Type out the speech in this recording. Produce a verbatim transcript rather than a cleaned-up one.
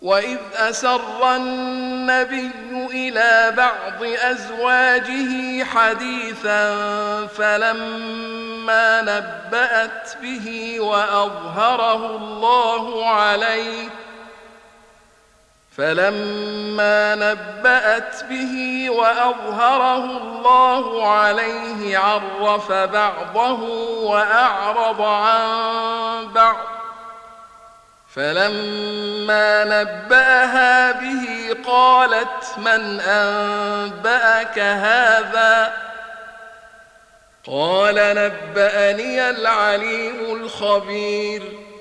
وإذ أسر النبي إلى بعض أزواجه حديثا فلما نبأت به وأظهره الله عليه فلما نبأت به وأظهره الله عليه عرف بعضه وأعرض عن بعض فلما نبأها به قالت من أنبأك هذا قال نبأني العليم الخبير